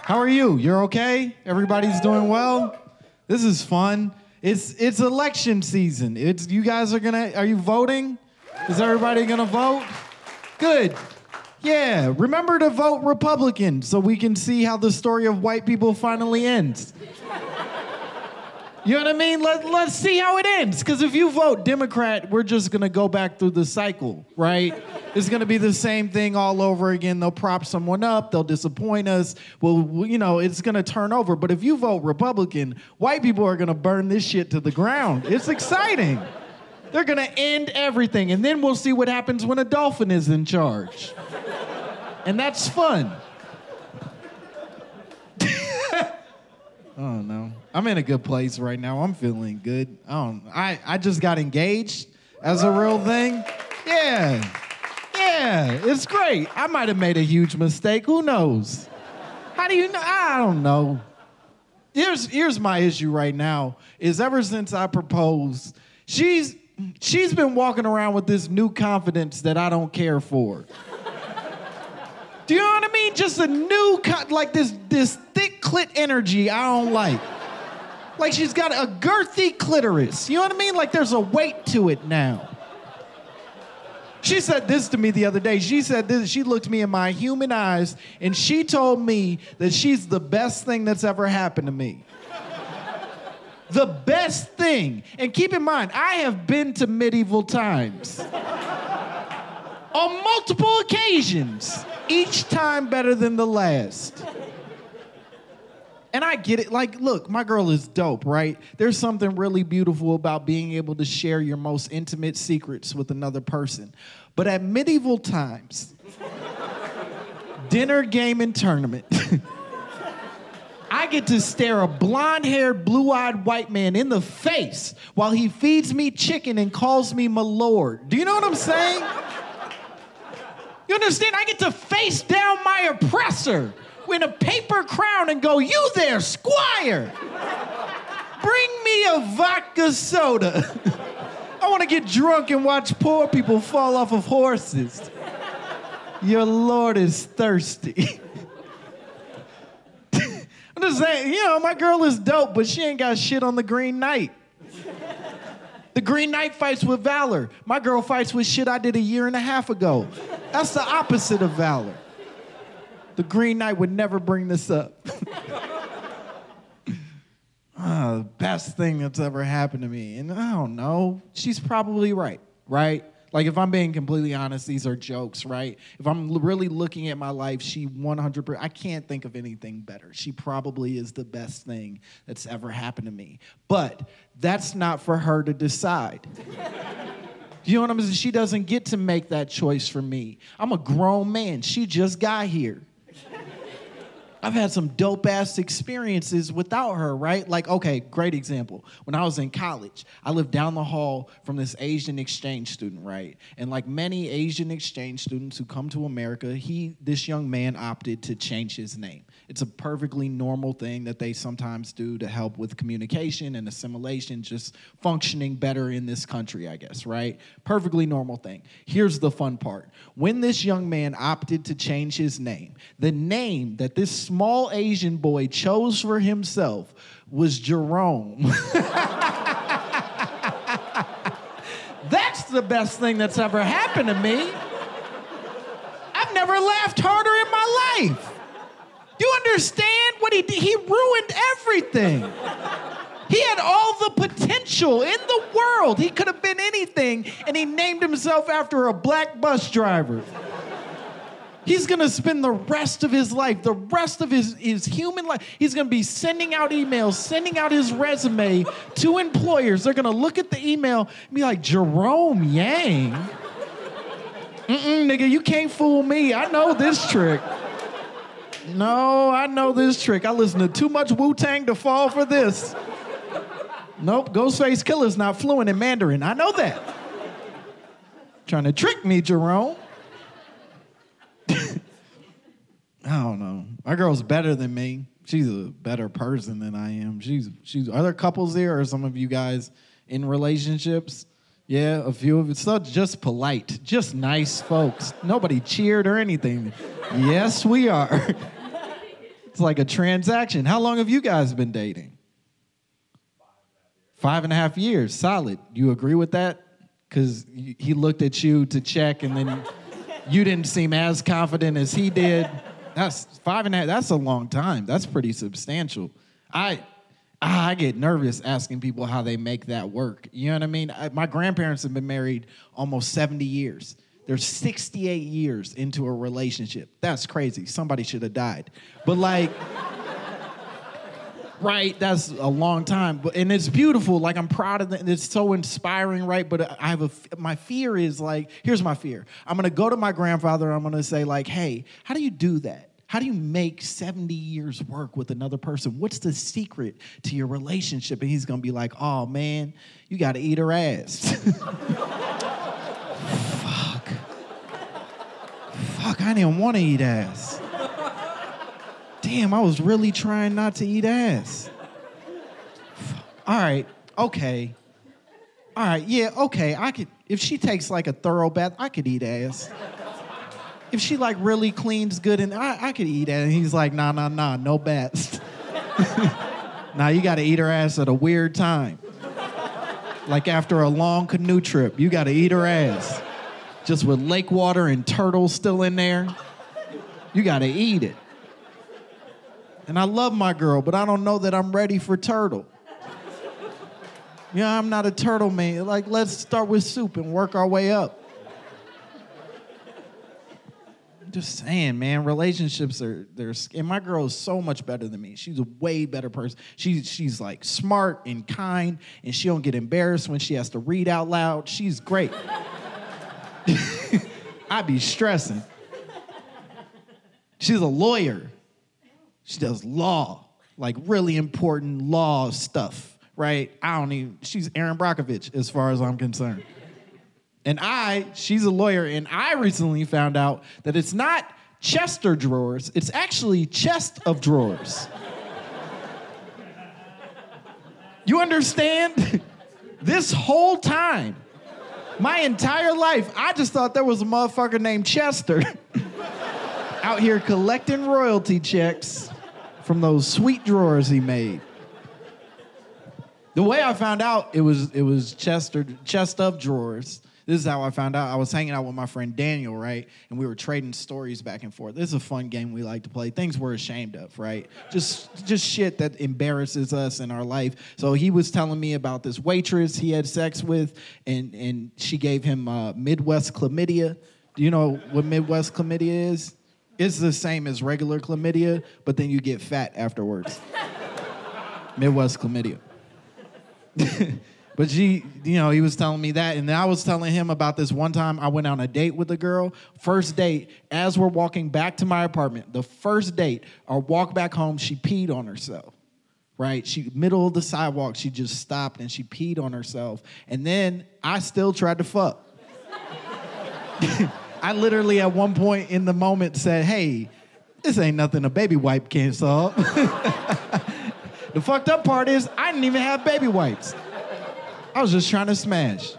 How are you? You're okay? Everybody's doing well? This is fun. It's election season. You guys are you voting? Is everybody gonna vote? Good. Yeah, remember to vote Republican so we can see how the story of white people finally ends. You know what I mean? Let's see how it ends. Because if you vote Democrat, we're just going to go back through the cycle, right? It's going to be the same thing all over again. They'll prop someone up. They'll disappoint us. Well, it's going to turn over. But if you vote Republican, white people are going to burn this shit to the ground. It's exciting. They're going to end everything. And then we'll see what happens when a dolphin is in charge. And that's fun. Oh, no. I'm in a good place right now. I'm feeling good. I just got engaged as a real thing. Yeah, it's great. I might have made a huge mistake. Who knows? How do you know? I don't know. Here's my issue right now, is ever since I proposed, she's been walking around with this new confidence that I don't care for. Do you know what I mean? Just a new, like this thick clit energy I don't like. Like she's got a girthy clitoris. You know what I mean? Like there's a weight to it now. She said this to me the other day. She said this, she looked me in my human eyes and she told me that she's the best thing that's ever happened to me. The best thing. And keep in mind, I have been to medieval times. On multiple occasions. Each time better than the last. And I get it. Like, look, my girl is dope, right? There's something really beautiful about being able to share your most intimate secrets with another person. But at medieval times, dinner, game, and tournament, I get to stare a blonde-haired, blue-eyed white man in the face while he feeds me chicken and calls me my lord. Do you know what I'm saying? You understand? I get to face down my oppressor in a paper crown and go, "You there, squire! Bring me a vodka soda. I want to get drunk and watch poor people fall off of horses. Your lord is thirsty." I'm just saying, my girl is dope, but she ain't got shit on the Green Knight. The Green Knight fights with valor. My girl fights with shit I did a year and a half ago. That's the opposite of valor. The Green Knight would never bring this up. Best thing that's ever happened to me. And I don't know. She's probably right? Like, if I'm being completely honest, these are jokes, right? If I'm really looking at my life, she 100%, I can't think of anything better. She probably is the best thing that's ever happened to me. But that's not for her to decide. You know what I'm saying? She doesn't get to make that choice for me. I'm a grown man. She just got here. I've had some dope-ass experiences without her, right? Like, okay, great example. When I was in college, I lived down the hall from this Asian exchange student, right? And like many Asian exchange students who come to America, this young man opted to change his name. It's a perfectly normal thing that they sometimes do to help with communication and assimilation, just functioning better in this country, I guess, right? Perfectly normal thing. Here's the fun part. When this young man opted to change his name, the name that this small Asian boy chose for himself was Jerome. That's the best thing that's ever happened to me. I've never laughed harder in my life. Do you understand what he did? He ruined everything. He had all the potential in the world. He could have been anything, and he named himself after a black bus driver. He's going to spend the rest of his life, the rest of his human life, he's going to be sending out emails, sending out his resume to employers. They're going to look at the email and be like, "Jerome Yang? Nigga, you can't fool me. I know this trick. No, I know this trick. I listen to too much Wu-Tang to fall for this. Nope, Ghostface Killer's not fluent in Mandarin. I know that. Trying to trick me, Jerome." I don't know. My girl's better than me. She's a better person than I am. Are there couples there, or some of you guys in relationships? Yeah, a few of it. So just polite, just nice folks. Nobody cheered or anything. Yes, we are. It's like a transaction. How long have you guys been dating? 5.5 years. Solid. You agree with that? Because he looked at you to check, and then you didn't seem as confident as he did. That's 5.5. That's a long time. That's pretty substantial. I get nervous asking people how they make that work. You know what I mean? My grandparents have been married almost 70 years. They're 68 years into a relationship. That's crazy. Somebody should have died. But like, right, that's a long time. And it's beautiful. Like, I'm proud of it. It's so inspiring, right? But my fear is like, here's my fear. I'm going to go to my grandfather. I'm going to say like, hey, how do you do that? How do you make 70 years work with another person? What's the secret to your relationship? And he's going to be like, oh, man, you got to eat her ass. Fuck, I didn't want to eat ass. Damn, I was really trying not to eat ass. All right, okay. All right, yeah, okay. I could, if she takes like a thorough bath, I could eat ass. If she like really cleans good, and I could eat that. And he's like, nah, no baths. Nah, you gotta eat her ass at a weird time. Like after a long canoe trip, you gotta eat her ass. Just with lake water and turtles still in there. You gotta eat it. And I love my girl, but I don't know that I'm ready for turtle. Yeah, I'm not a turtle man. Like, let's start with soup and work our way up. Just saying, man, relationships and my girl is so much better than me. She's a way better person. She's like smart and kind, and she don't get embarrassed when she has to read out loud. She's great. I be stressing. She's a lawyer. She does law, like really important law stuff, right? She's Aaron Brockovich as far as I'm concerned. And she's a lawyer, and I recently found out that it's not Chester drawers, it's actually chest of drawers. You understand? This whole time, my entire life, I just thought there was a motherfucker named Chester out here collecting royalty checks from those sweet drawers he made. The way I found out it was chest of drawers. This is how I found out. I was hanging out with my friend Daniel, right? And we were trading stories back and forth. This is a fun game we like to play. Things we're ashamed of, right? Just shit that embarrasses us in our life. So he was telling me about this waitress he had sex with, and she gave him Midwest chlamydia. Do you know what Midwest chlamydia is? It's the same as regular chlamydia, but then you get fat afterwards. Midwest chlamydia. But he was telling me that, and then I was telling him about this one time I went on a date with a girl. First date, as we're walking back to my apartment, the first date, our walk back home, she peed on herself, right? Middle of the sidewalk, she just stopped and she peed on herself. And then I still tried to fuck. I literally at one point in the moment said, hey, this ain't nothing a baby wipe can't solve. The fucked up part is I didn't even have baby wipes. I was just trying to smash.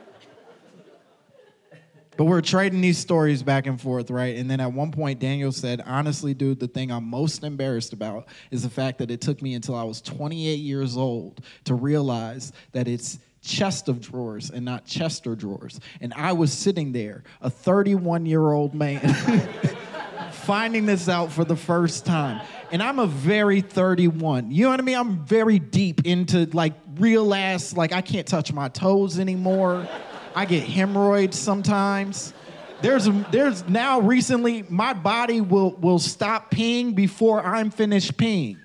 But we're trading these stories back and forth, right? And then at one point, Daniel said, honestly, dude, the thing I'm most embarrassed about is the fact that it took me until I was 28 years old to realize that it's chest of drawers and not Chester drawers. And I was sitting there, a 31-year-old man, finding this out for the first time. And I'm a very 31. You know what I mean? I'm very deep into like real ass, like I can't touch my toes anymore. I get hemorrhoids sometimes. There's now recently, my body will stop peeing before I'm finished peeing.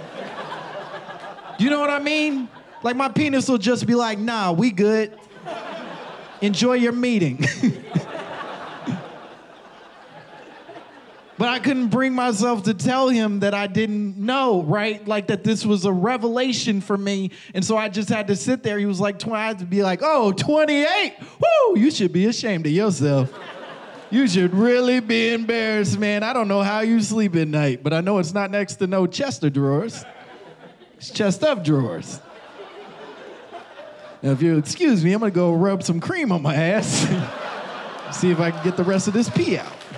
You know what I mean? Like my penis will just be like, nah, we good. Enjoy your meeting. But I couldn't bring myself to tell him that I didn't know, right? Like that this was a revelation for me. And so I just had to sit there. He was like, I had to be like, oh, 28? Woo, you should be ashamed of yourself. You should really be embarrassed, man. I don't know how you sleep at night, but I know it's not next to no Chester drawers. It's chest of drawers. Now, if you'll excuse me, I'm gonna go rub some cream on my ass. See if I can get the rest of this pee out.